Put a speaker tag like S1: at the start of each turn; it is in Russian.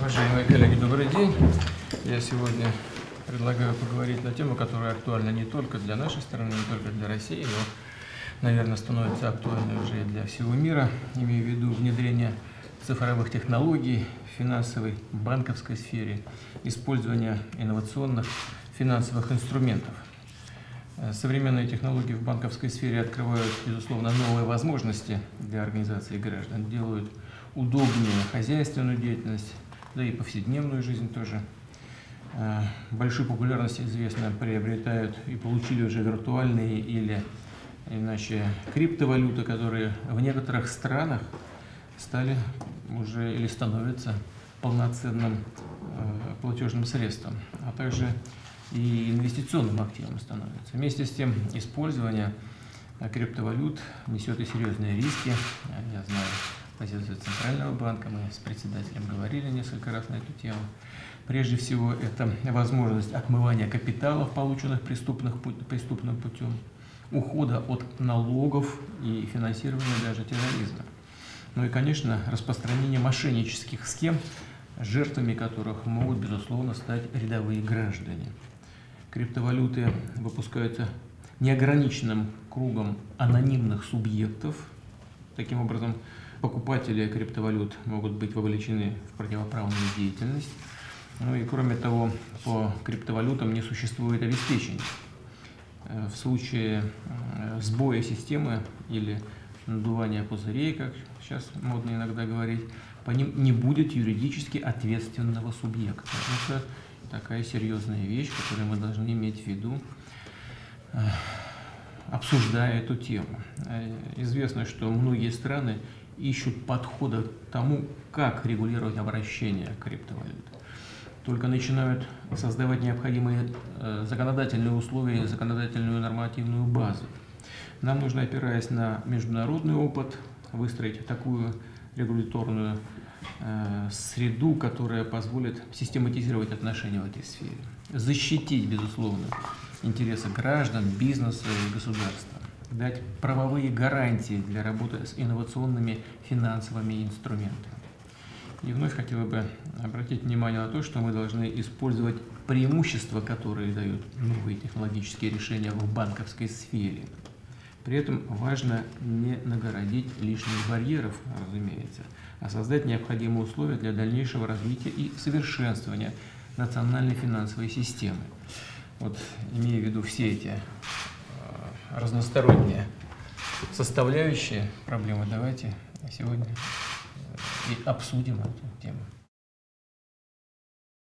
S1: Уважаемые коллеги, добрый день. Я сегодня предлагаю поговорить на тему, которая актуальна не только для нашей страны, не только для России, но, наверное, становится актуальной уже и для всего мира. Имею в виду внедрение цифровых технологий в финансовой, банковской сфере, использование инновационных финансовых инструментов. Современные технологии в банковской сфере открывают, безусловно, новые возможности для организации граждан, делают удобнее хозяйственную деятельность, да и повседневную жизнь тоже. Большую популярность, известно, приобретают и получили уже виртуальные или иначе криптовалюты, которые в некоторых странах стали уже или становятся полноценным платежным средством, а также и инвестиционным активом становится. Вместе с тем, использование криптовалют несет и серьезные риски. Я знаю позицию Центрального банка, мы с председателем говорили несколько раз на эту тему. Прежде всего, это возможность отмывания капиталов, полученных преступным путем, ухода от налогов и финансирования даже терроризма. Ну и, конечно, распространение мошеннических схем, жертвами которых могут, безусловно, стать рядовые граждане. Криптовалюты выпускаются неограниченным кругом анонимных субъектов. Таким образом, покупатели криптовалют могут быть вовлечены в противоправную деятельность. Ну и кроме того, по криптовалютам не существует обеспечения. В случае сбоя системы или надувания пузырей, как сейчас модно иногда говорить, по ним не будет юридически ответственного субъекта. Это такая серьезная вещь, которую мы должны иметь в виду, обсуждая эту тему. Известно, что многие страны ищут подхода к тому, как регулировать обращение криптовалют. Только начинают создавать необходимые законодательные условия, законодательную нормативную базу. Нам нужно, опираясь на международный опыт, выстроить такую регуляторную среду, которая позволит систематизировать отношения в этой сфере, защитить, безусловно, интересы граждан, бизнеса и государства, дать правовые гарантии для работы с инновационными финансовыми инструментами. И вновь хотела бы обратить внимание на то, что мы должны использовать преимущества, которые дают новые технологические решения в банковской сфере. При этом важно не нагородить лишних барьеров, разумеется, а создать необходимые условия для дальнейшего развития и совершенствования национальной финансовой системы. Вот, имея в виду все эти разносторонние составляющие проблемы, давайте сегодня и обсудим эту тему.